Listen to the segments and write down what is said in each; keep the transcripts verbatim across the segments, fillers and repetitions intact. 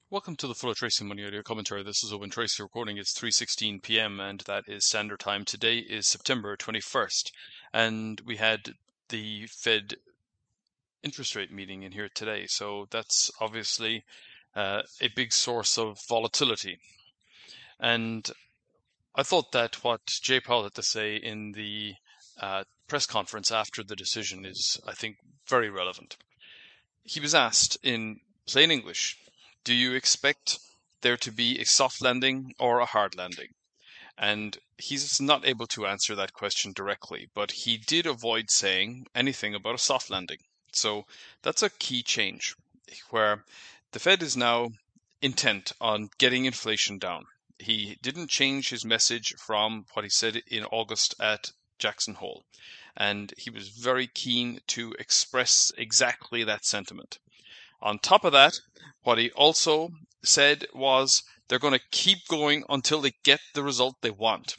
Welcome to the Full of Tracy Money Audio Commentary. This is Owen Tracy recording. It's three sixteen p m and that is Standard Time. Today is September twenty-first, and we had the Fed interest rate meeting in here today. So that's obviously uh, a big source of volatility. And I thought that what Jay Powell had to say in the uh, press conference after the decision is, I think, very relevant. He was asked in plain English, do you expect there to be a soft landing or a hard landing? And he's not able to answer that question directly, but he did avoid saying anything about a soft landing. So that's a key change, where the Fed is now intent on getting inflation down. He didn't change his message from what he said in August at Jackson Hole, and he was very keen to express exactly that sentiment. On top of that, what he also said was they're going to keep going until they get the result they want.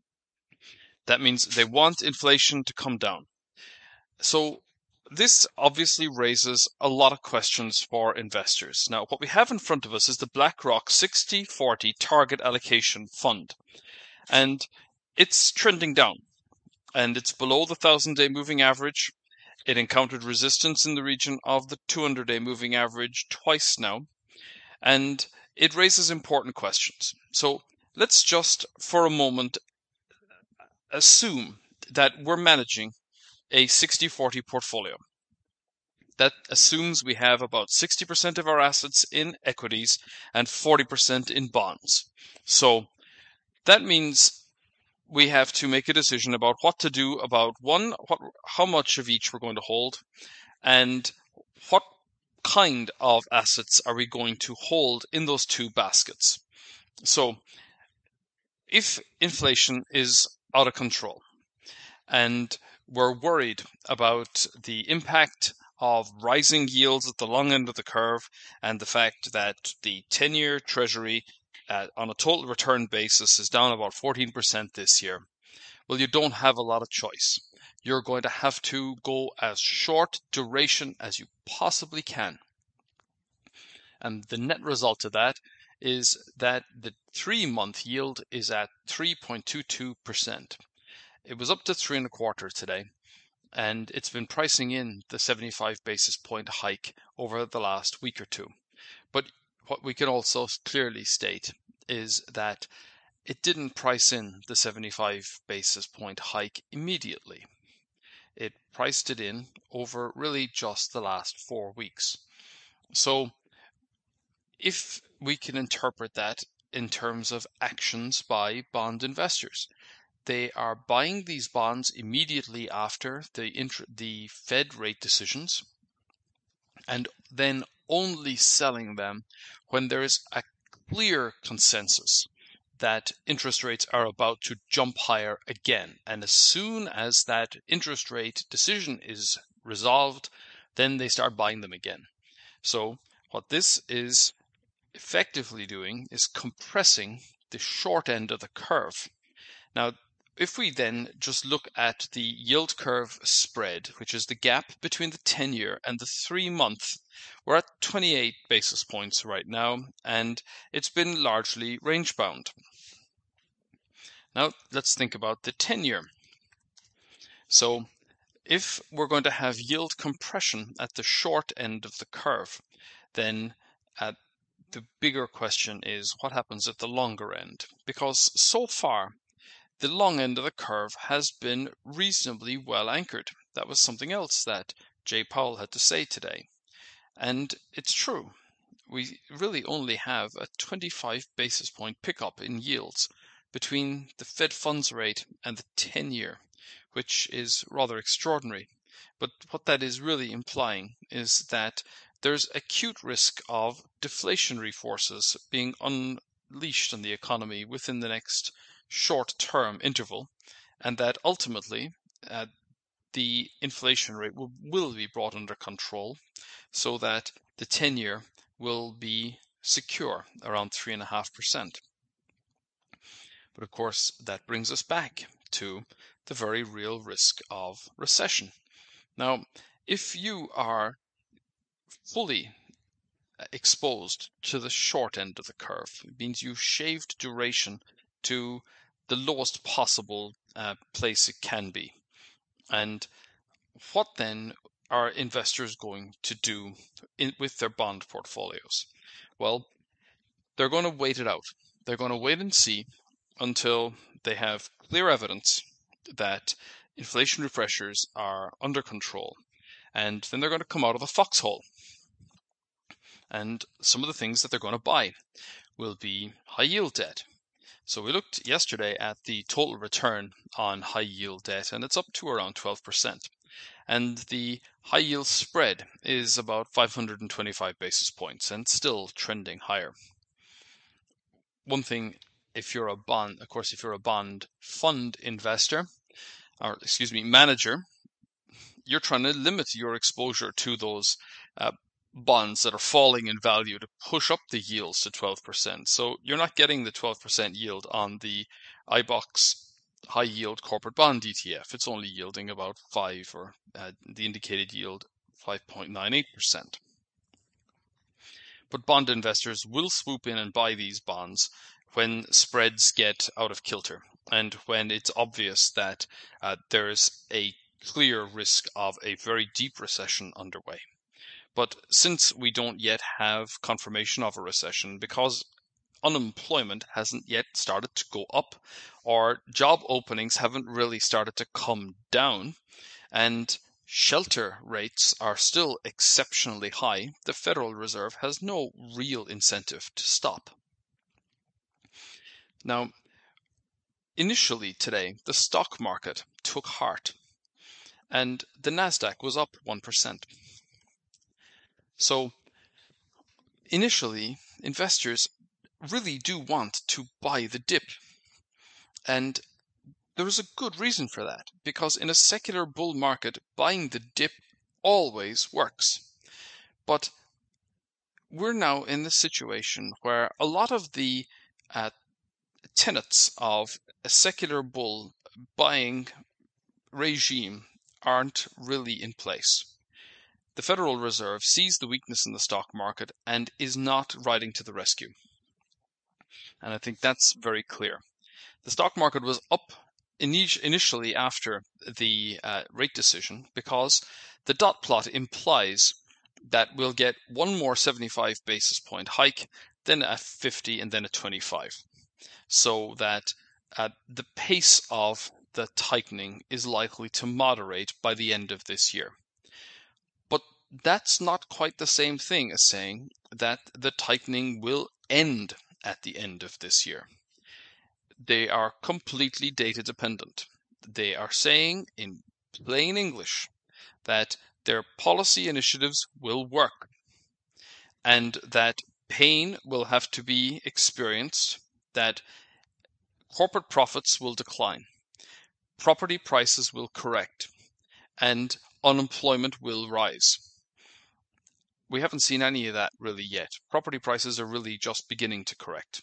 That means they want inflation to come down. So this obviously raises a lot of questions for investors. Now, what we have in front of us is the BlackRock sixty forty Target Allocation Fund, and it's trending down, and it's below the thousand-day moving average. It encountered resistance in the region of the two hundred day moving average twice now, and it raises important questions. So let's just for a moment assume that we're managing a sixty forty portfolio. That assumes we have about sixty percent of our assets in equities and forty percent in bonds. So that means we have to make a decision about what to do about one, what, how much of each we're going to hold, and what kind of assets are we going to hold in those two baskets. So if inflation is out of control and we're worried about the impact of rising yields at the long end of the curve and the fact that the ten-year Treasury uh, on a total return basis is down about fourteen percent this year, well, you don't have a lot of choice. You're going to have to go as short duration as you possibly can. And the net result of that is that the three-month yield is at three point two two percent. It was up to three and a quarter today, and it's been pricing in the seventy-five basis point hike over the last week or two. But what we can also clearly state is that it didn't price in the seventy-five basis point hike immediately. It priced it in over really just the last four weeks. So if we can interpret that in terms of actions by bond investors, they are buying these bonds immediately after the int- the Fed rate decisions, and then only selling them when there is a clear consensus that interest rates are about to jump higher again. And as soon as that interest rate decision is resolved, then they start buying them again. So what this is effectively doing is compressing the short end of the curve. Now, if we then just look at the yield curve spread, which is the gap between the ten-year and the three-month, we're at twenty-eight basis points right now, and it's been largely range-bound. Now, let's think about the ten-year. So, if we're going to have yield compression at the short end of the curve, then at the bigger question is what happens at the longer end? Because so far, the long end of the curve has been reasonably well anchored. That was something else that Jay Powell had to say today. And it's true. We really only have a twenty-five basis point pickup in yields between the Fed funds rate and the ten-year, which is rather extraordinary. But what that is really implying is that there's acute risk of deflationary forces being unleashed on the economy within the next short-term interval, and that ultimately uh, the inflation rate will, will be brought under control so that the ten-year will be secure around three point five percent. But of course, that brings us back to the very real risk of recession. Now, if you are fully exposed to the short end of the curve. It means you've shaved duration to the lowest possible uh, place it can be. And what then are investors going to do in, with their bond portfolios? Well, they're going to wait it out. They're going to wait and see until they have clear evidence that inflationary pressures are under control. And then they're going to come out of the foxhole. And some of the things that they're going to buy will be high yield debt. So we looked yesterday at the total return on high yield debt, and it's up to around twelve percent. And the high yield spread is about five hundred twenty-five basis points and still trending higher. One thing, if you're a bond, of course, if you're a bond fund investor, or excuse me, manager, you're trying to limit your exposure to those uh, bonds that are falling in value to push up the yields to twelve percent. So you're not getting the twelve percent yield on the I BOX high yield corporate bond E T F. It's only yielding about five, or uh, the indicated yield five point nine eight percent. But bond investors will swoop in and buy these bonds when spreads get out of kilter and when it's obvious that uh, there is a clear risk of a very deep recession underway. But since we don't yet have confirmation of a recession, because unemployment hasn't yet started to go up, or job openings haven't really started to come down, and shelter rates are still exceptionally high, the Federal Reserve has no real incentive to stop. Now, initially today, the stock market took heart, and the Nasdaq was up one percent. So, initially, investors really do want to buy the dip. And there is a good reason for that, because in a secular bull market, buying the dip always works. But we're now in the situation where a lot of the uh, tenets of a secular bull buying regime aren't really in place. The Federal Reserve sees the weakness in the stock market and is not riding to the rescue. And I think that's very clear. The stock market was up initially after the uh, rate decision because the dot plot implies that we'll get one more seventy-five basis point hike, then a fifty, and then a twenty-five. So that uh, the pace of the tightening is likely to moderate by the end of this year. But that's not quite the same thing as saying that the tightening will end at the end of this year. They are completely data dependent. They are saying in plain English that their policy initiatives will work and that pain will have to be experienced, that corporate profits will decline, property prices will correct, and unemployment will rise. We haven't seen any of that really yet. Property prices are really just beginning to correct.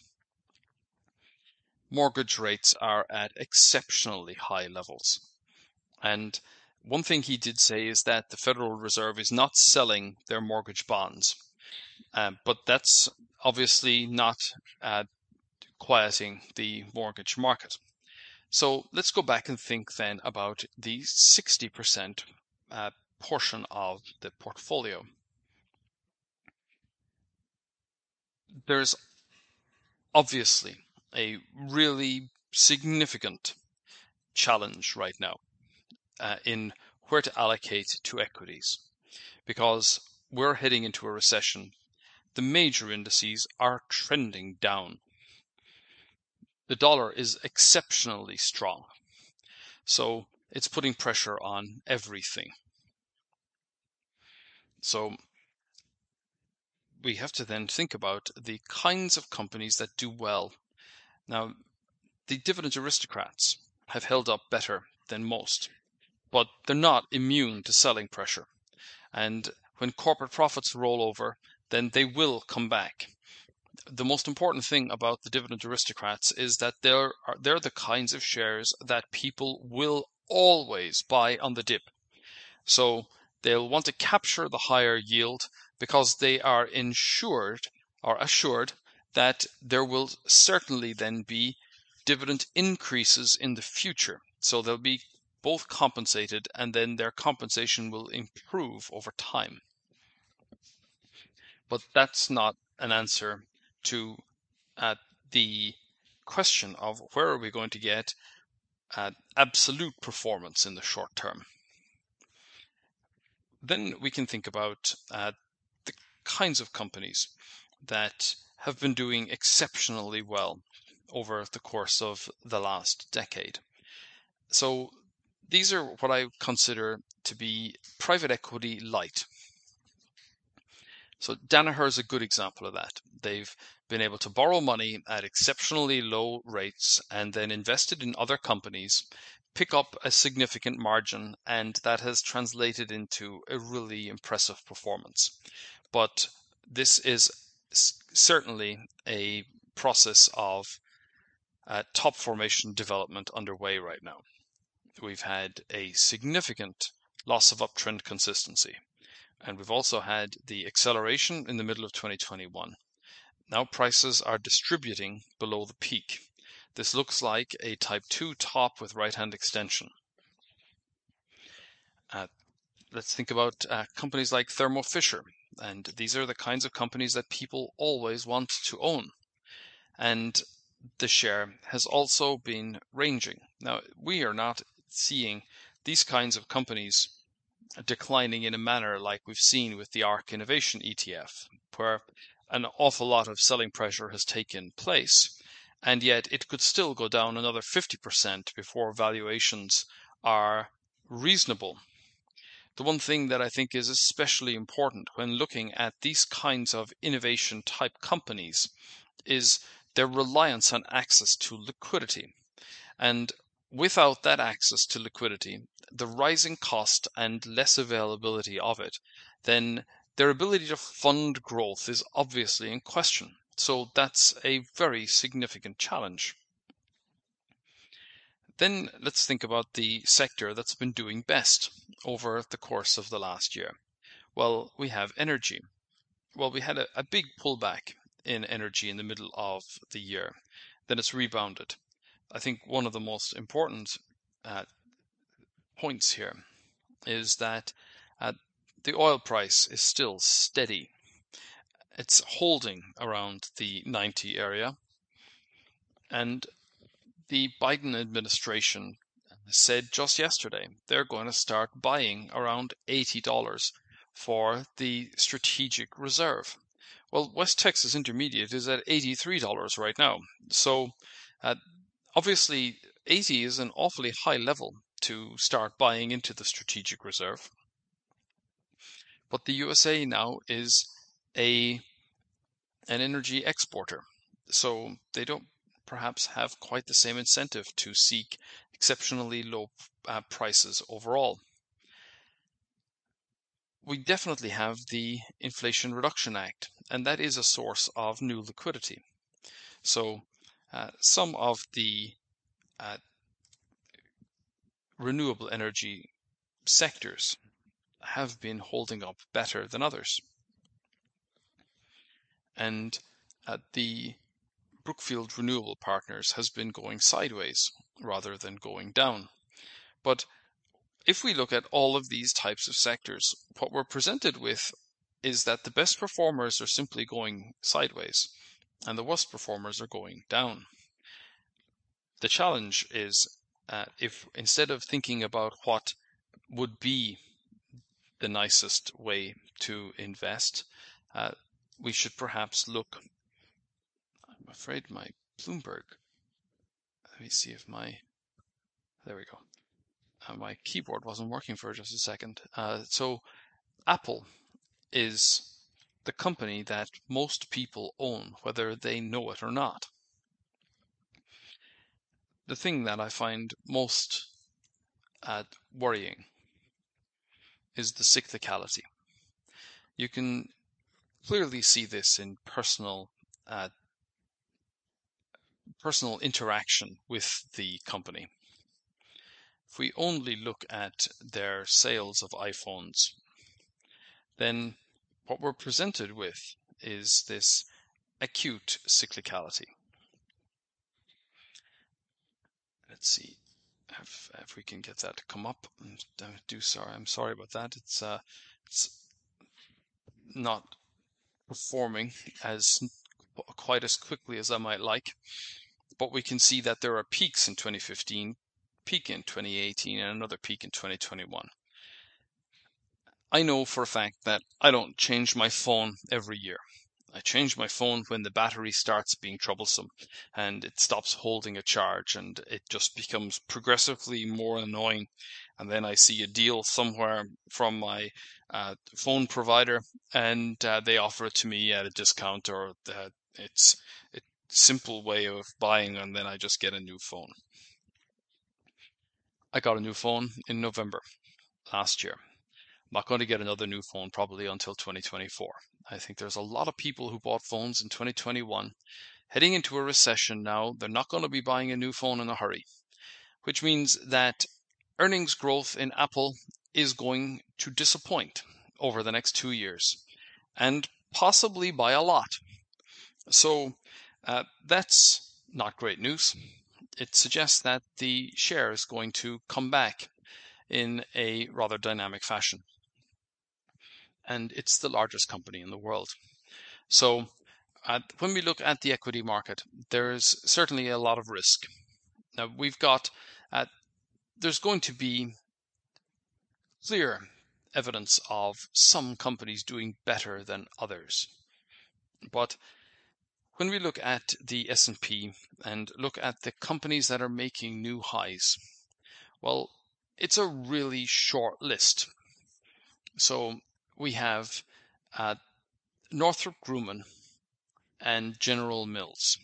Mortgage rates are at exceptionally high levels. And one thing he did say is that the Federal Reserve is not selling their mortgage bonds. Uh, but that's obviously not uh, quieting the mortgage market. So let's go back and think then about the sixty percent uh, portion of the portfolio. There's obviously a really significant challenge right now uh, in where to allocate to equities, because we're heading into a recession. The major indices are trending down. The dollar is exceptionally strong, so it's putting pressure on everything. So we have to then think about the kinds of companies that do well. Now, the dividend aristocrats have held up better than most, but they're not immune to selling pressure. And when corporate profits roll over, then they will come back. The most important thing about the dividend aristocrats is that they're, they're the kinds of shares that people will always buy on the dip. So they'll want to capture the higher yield, because they are insured or assured that there will certainly then be dividend increases in the future. So they'll be both compensated, and then their compensation will improve over time. But that's not an answer to uh, the question of where are we going to get uh, absolute performance in the short term. Then we can think about uh, the kinds of companies that have been doing exceptionally well over the course of the last decade. So these are what I consider to be private equity light. So Danaher is a good example of that. They've been able to borrow money at exceptionally low rates and then invest it in other companies, pick up a significant margin, and that has translated into a really impressive performance. But this is certainly a process of uh, top formation development underway right now. We've had a significant loss of uptrend consistency. And we've also had the acceleration in the middle of twenty twenty-one. Now prices are distributing below the peak. This looks like a type two top with right-hand extension. Uh, let's think about uh, companies like Thermo Fisher. And these are the kinds of companies that people always want to own. And the share has also been ranging. Now, we are not seeing these kinds of companies declining in a manner like we've seen with the ARK Innovation E T F, where an awful lot of selling pressure has taken place, and yet it could still go down another fifty percent before valuations are reasonable. The one thing that I think is especially important when looking at these kinds of innovation type companies is their reliance on access to liquidity. And without that access to liquidity, the rising cost and less availability of it, then their ability to fund growth is obviously in question. So that's a very significant challenge. Then let's think about the sector that's been doing best over the course of the last year. Well, we have energy. Well, we had a, a big pullback in energy in the middle of the year. Then it's rebounded. I think one of the most important uh, points here is that uh, the oil price is still steady. It's holding around the ninety area, and the Biden administration said just yesterday they're going to start buying around eighty dollars for the strategic reserve. Well, West Texas Intermediate is at eighty-three dollars right now. So uh, obviously eighty is an awfully high level to start buying into the strategic reserve. But the U S A now is a an energy exporter. So they don't perhaps have quite the same incentive to seek exceptionally low uh, prices overall. We definitely have the Inflation Reduction Act, and that is a source of new liquidity. So uh, some of the uh, renewable energy sectors have been holding up better than others. And uh, the Brookfield Renewable Partners has been going sideways rather than going down. But if we look at all of these types of sectors, what we're presented with is that the best performers are simply going sideways and the worst performers are going down. The challenge is uh, if instead of thinking about what would be the nicest way to invest, uh, we should perhaps look. I'm afraid my Bloomberg. Let me see if my. There we go. Uh, my keyboard wasn't working for just a second. Uh, so Apple is the company that most people own, whether they know it or not. The thing that I find most uh, worrying is the cyclicality. You can clearly see this in personal uh, personal interaction with the company. If we only look at their sales of iPhones, then what we're presented with is this acute cyclicality. Let's see if, if we can get that to come up. Do sorry, I'm sorry about that. It's uh, it's not performing as quite as quickly as I might like, but we can see that there are peaks in twenty fifteen, peak in twenty eighteen, and another peak in twenty twenty-one. I know for a fact that I don't change my phone every year. I change my phone when the battery starts being troublesome and it stops holding a charge and it just becomes progressively more annoying. And then I see a deal somewhere from my uh, phone provider and uh, they offer it to me at a discount, or uh, it's a simple way of buying, and then I just get a new phone. I got a new phone in November last year. I'm not going to get another new phone probably until twenty twenty-four. I think there's a lot of people who bought phones in twenty twenty-one. Heading into a recession now, they're not going to be buying a new phone in a hurry, which means that earnings growth in Apple is going to disappoint over the next two years, and possibly by a lot. So uh, that's not great news. It suggests that the share is going to come back in a rather dynamic fashion. And it's the largest company in the world. So uh, when we look at the equity market, there's certainly a lot of risk. Now we've got, uh, there's going to be clear evidence of some companies doing better than others. But when we look at the S and P and look at the companies that are making new highs, well, it's a really short list. So we have uh, Northrop Grumman and General Mills.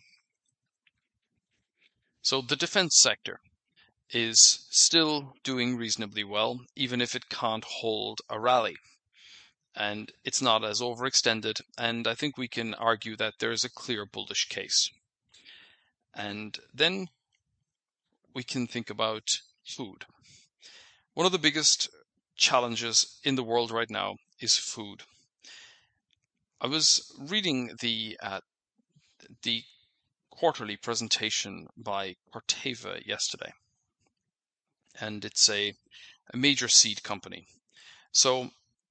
So the defense sector is still doing reasonably well, even if it can't hold a rally. And it's not as overextended, and I think we can argue that there is a clear bullish case. And then we can think about food. One of the biggest challenges in the world right now is food. I was reading the uh, the quarterly presentation by Corteva yesterday, and it's a, a major seed company. So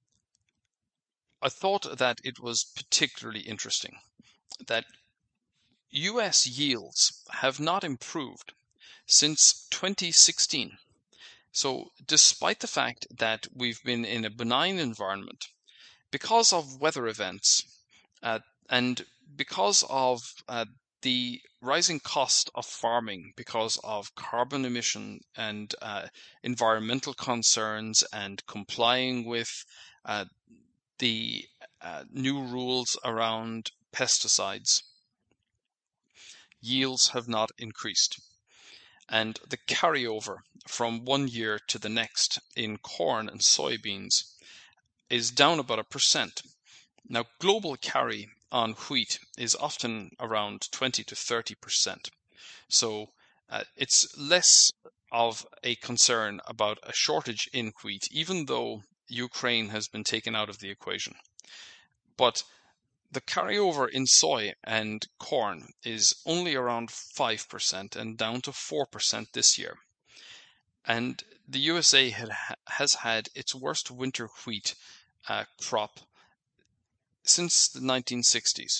I thought that it was particularly interesting that U S yields have not improved since twenty sixteen. So despite the fact that we've been in a benign environment, because of weather events uh, and because of uh, the rising cost of farming, because of carbon emission and uh, environmental concerns and complying with uh, the uh, new rules around pesticides, yields have not increased. And the carryover from one year to the next in corn and soybeans is down about a percent. Now, global carry on wheat is often around twenty to thirty percent. So uh, it's less of a concern about a shortage in wheat, even though Ukraine has been taken out of the equation. But the carryover in soy and corn is only around five percent and down to four percent this year. And the U S A had, has had its worst winter wheat uh, crop since the nineteen sixties.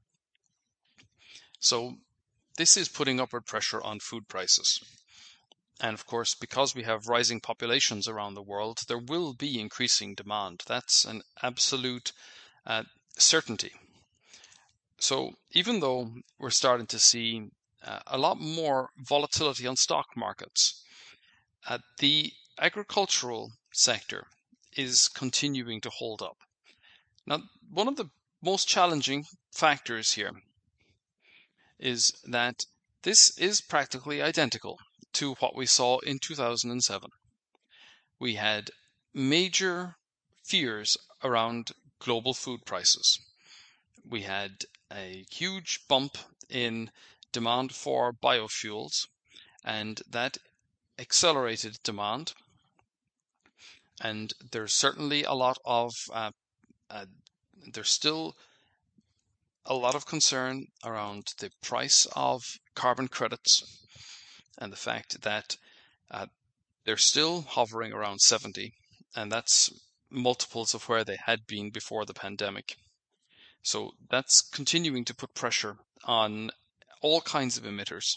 So this is putting upward pressure on food prices. And of course, because we have rising populations around the world, there will be increasing demand. That's an absolute uh, certainty. So even though we're starting to see uh, a lot more volatility on stock markets, uh, the agricultural sector is continuing to hold up. Now, one of the most challenging factors here is that this is practically identical to what we saw in two thousand seven. We had major fears around global food prices. We had a huge bump in demand for biofuels, and that accelerated demand. And there's certainly a lot of uh, uh, there's still a lot of concern around the price of carbon credits and the fact that uh, they're still hovering around seventy, and that's multiples of where they had been before the pandemic. So that's continuing to put pressure on all kinds of emitters.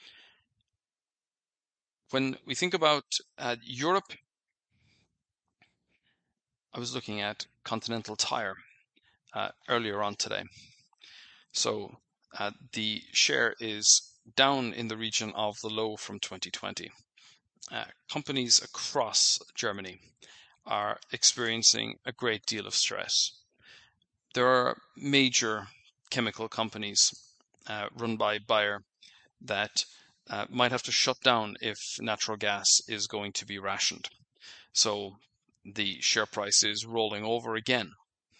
When we think about uh, Europe, I was looking at Continental Tire uh, earlier on today. So uh, the share is down in the region of the low from twenty twenty. Uh, companies across Germany are experiencing a great deal of stress. There are major chemical companies uh, run by Bayer that uh, might have to shut down if natural gas is going to be rationed. So the share price is rolling over again.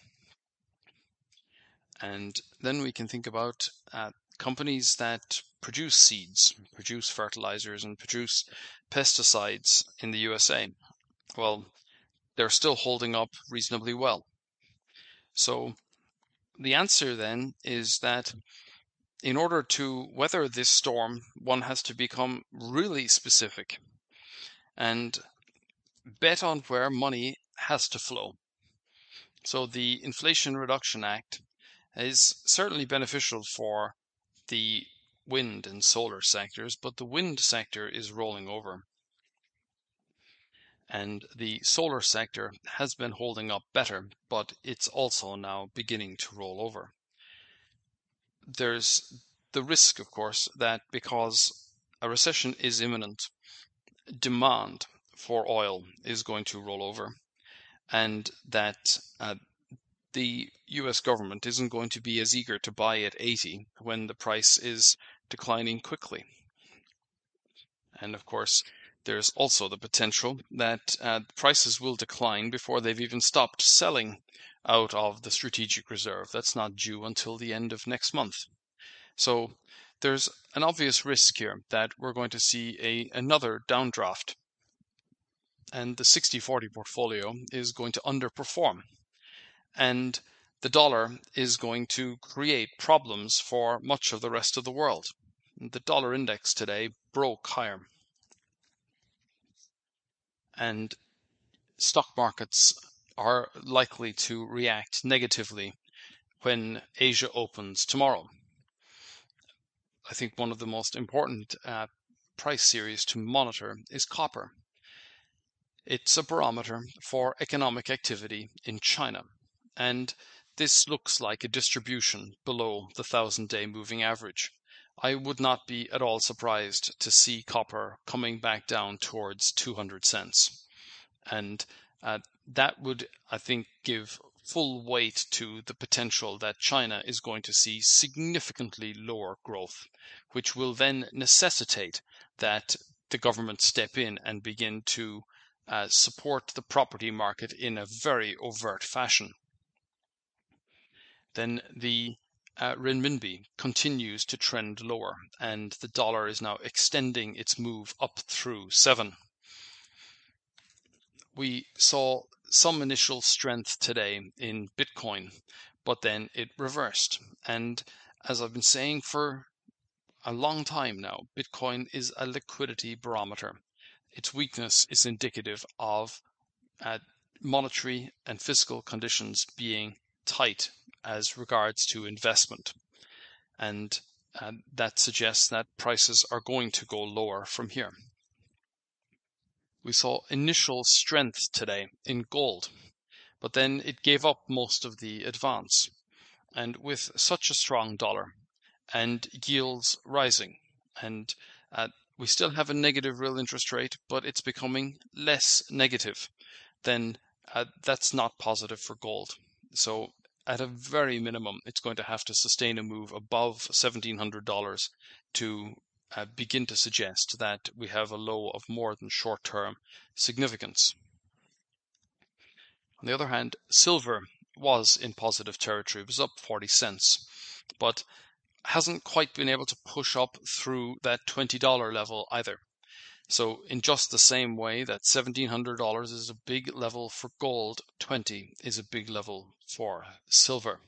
And then we can think about uh, companies that produce seeds, produce fertilizers, and produce pesticides in the U S A. Well, they're still holding up reasonably well. So the answer then is that in order to weather this storm, one has to become really specific and bet on where money has to flow. So the Inflation Reduction Act is certainly beneficial for the wind and solar sectors, but the wind sector is rolling over. And the solar sector has been holding up better, but it's also now beginning to roll over. There's the risk, of course, that because a recession is imminent, demand for oil is going to roll over, and that uh, the U S government isn't going to be as eager to buy at eighty when the price is declining quickly. And of course, there's also the potential that uh, prices will decline before they've even stopped selling out of the strategic reserve. That's not due until the end of next month. So there's an obvious risk here that we're going to see a another downdraft, and the sixty forty portfolio is going to underperform, and the dollar is going to create problems for much of the rest of the world. The dollar index today broke higher, and stock markets are likely to react negatively when Asia opens tomorrow. I think one of the most important uh, price series to monitor is copper. It's a barometer for economic activity in China, and this looks like a distribution below the thousand-day moving average. I would not be at all surprised to see copper coming back down towards two hundred cents. And uh, that would, I think, give full weight to the potential that China is going to see significantly lower growth, which will then necessitate that the government step in and begin to uh, support the property market in a very overt fashion. Then the uh, renminbi continues to trend lower, and the dollar is now extending its move up through seven. We saw some initial strength today in Bitcoin, but then it reversed. And as I've been saying for a long time now, Bitcoin is a liquidity barometer. Its weakness is indicative of uh, monetary and fiscal conditions being tight as regards to investment. And uh, that suggests that prices are going to go lower from here. We saw initial strength today in gold, but then it gave up most of the advance. And with such a strong dollar and yields rising, and uh, we still have a negative real interest rate, but it's becoming less negative, then uh, that's not positive for gold. So at a very minimum, it's going to have to sustain a move above seventeen hundred dollars to uh, begin to suggest that we have a low of more than short-term significance. On the other hand, silver was in positive territory. It was up forty cents, but hasn't quite been able to push up through that twenty dollar level either. So in just the same way that seventeen hundred dollars is a big level for gold, twenty is a big level for silver.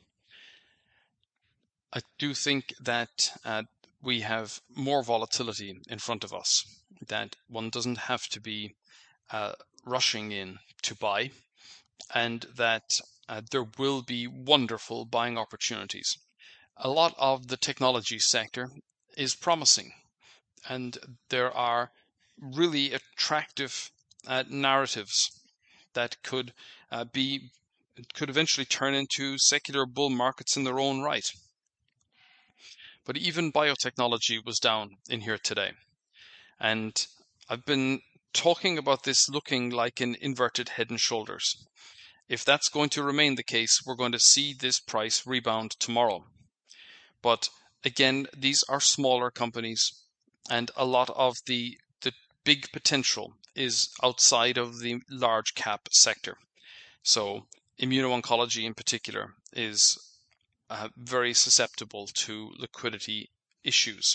I do think that uh, we have more volatility in front of us, that one doesn't have to be uh, rushing in to buy, and that uh, there will be wonderful buying opportunities. A lot of the technology sector is promising, and there are really attractive uh, narratives that could uh, be could eventually turn into secular bull markets in their own right. But even biotechnology was down in here today. And I've been talking about this looking like an inverted head and shoulders. If that's going to remain the case, we're going to see this price rebound tomorrow. But again, these are smaller companies, and a lot of the, the big potential is outside of the large cap sector. So immuno-oncology in particular is uh, very susceptible to liquidity issues.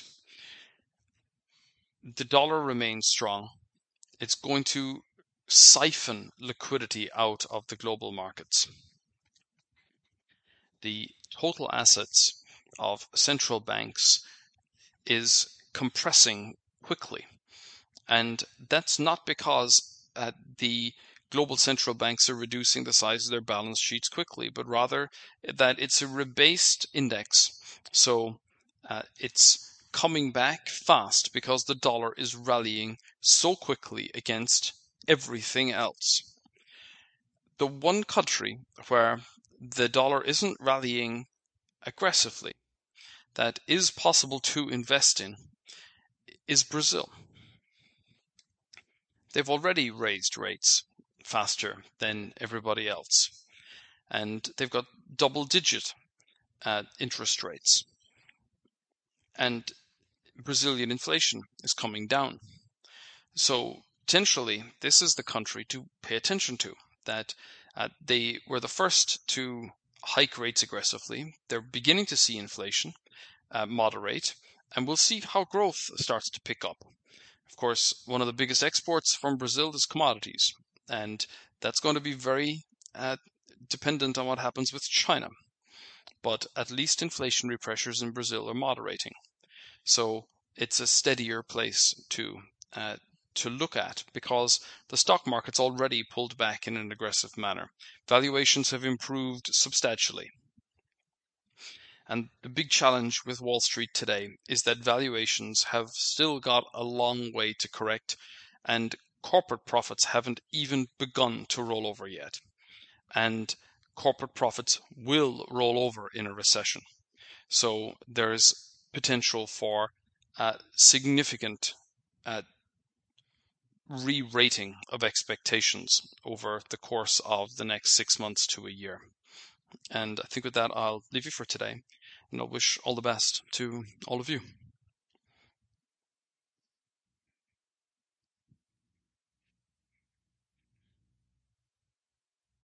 The dollar remains strong. It's going to siphon liquidity out of the global markets. The total assets of central banks is compressing quickly. And that's not because uh, the global central banks are reducing the size of their balance sheets quickly, but rather that it's a rebased index. So uh, it's coming back fast because the dollar is rallying so quickly against everything else. The one country where the dollar isn't rallying aggressively, that is possible to invest in, is Brazil. They've already raised rates faster than everybody else, and they've got double-digit uh, interest rates. And Brazilian inflation is coming down. So potentially, this is the country to pay attention to, that uh, they were the first to hike rates aggressively. They're beginning to see inflation uh, moderate, and we'll see how growth starts to pick up. Of course, one of the biggest exports from Brazil is commodities, and that's going to be very uh, dependent on what happens with China. But at least inflationary pressures in Brazil are moderating. So it's a steadier place to uh, to look at, because the stock market's already pulled back in an aggressive manner. Valuations have improved substantially. And the big challenge with Wall Street today is that valuations have still got a long way to correct, and corporate profits haven't even begun to roll over yet. And corporate profits will roll over in a recession. So there's potential for uh, significant uh, re-rating of expectations over the course of the next six months to a year. And I think with that, I'll leave you for today, and I'll wish all the best to all of you.